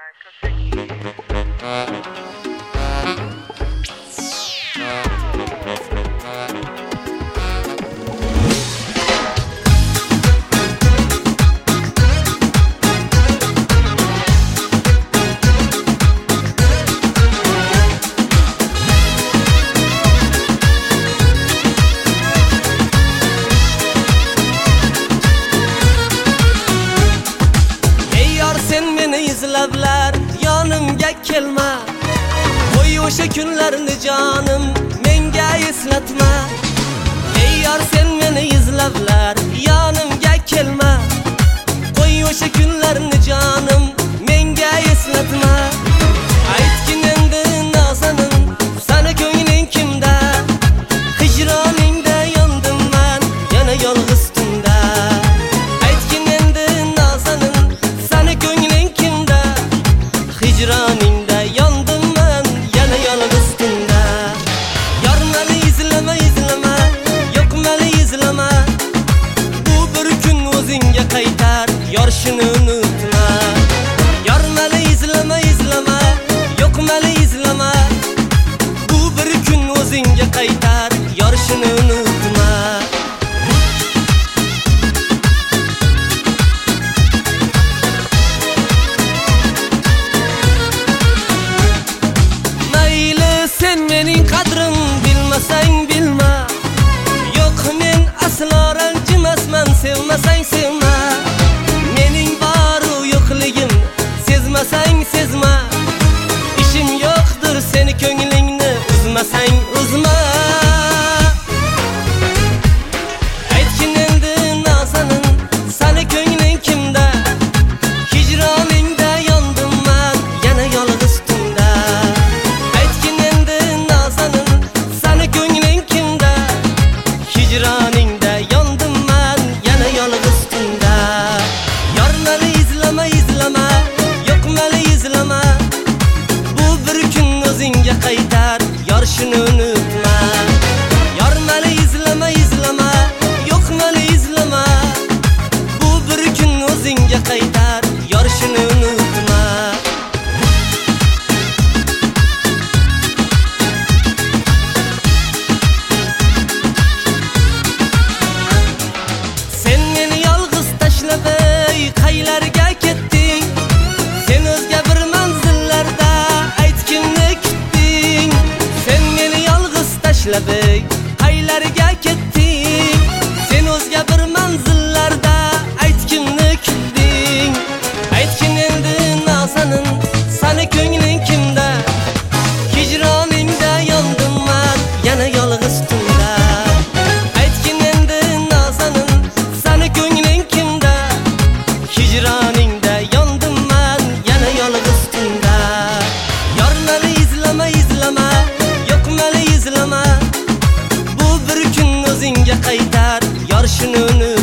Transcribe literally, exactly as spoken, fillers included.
izlablar yonimga kelma, qo'y o'sha kunlarni jonim menga eslatma. Ey yor sen meni izlablar yonimga kelma, qo'y o'sha kunlarni jonim menga eslatma. Aytgin endi nazanim sani ko'ngling kimda, hijroningda yondim men yana yolg'iz tunda. Aytgin endi nazanim sani ko'ngling kimda, hijroningda yondim men yana yolg'iz tunda. Yor meni izlama izlama, yo'q meni izlama, bu bir kun o'zingga qaytar, yor shuni unutma. Yor meni izlama izlama, yo'q meni izlama, bu bir kun o'zingga qaytar, yor shuni unutma. Mayli sen mening qadrim bilmasang bilma, yo'q men aslo ranjimasman, sevmasang sevma. Mening boru yo'qligim sezmasang sezma, ishim yo'qdir seni ko'nglingni uzmasang uzma. Aytgin endi nazanin sani ko'ngling kimda, hijroningda yondim men yana yolg'iz tunda. Aytgin endi nazanin sani ko'ngling kimda, hijroningda yondim men yana yolg'iz tunda. Yor meni izlama izlama, yo'q meni izlama, bu bir kun o'zingga qaytar, yor shuni unutma. Yor meni izlama izlama, yo'q meni izlama, bu bir kun o'zingga qaytar, yor shuni unutma. Sen meni yolg'iz tashlab ey qaylarga ketding, sen o'zga bir manzillarda aytgimni kutding. Sen meni yolg'iz tashlab ey qaylarga ketding, sen o'zga bir manzillarda aytgimni kutding. Aytgin endi nazanin sani ko'ngling kimda, hijroningda yondim men yana yolg'iz tunda. Aytgin endi nazanin sani ko'ngling kimda, hijroningda yondim men yana yolg'iz tunda. Yor meni izlama izlama, yo'q meni izlama, bu bir kun o'zingga qaytar, yor shuni unutma.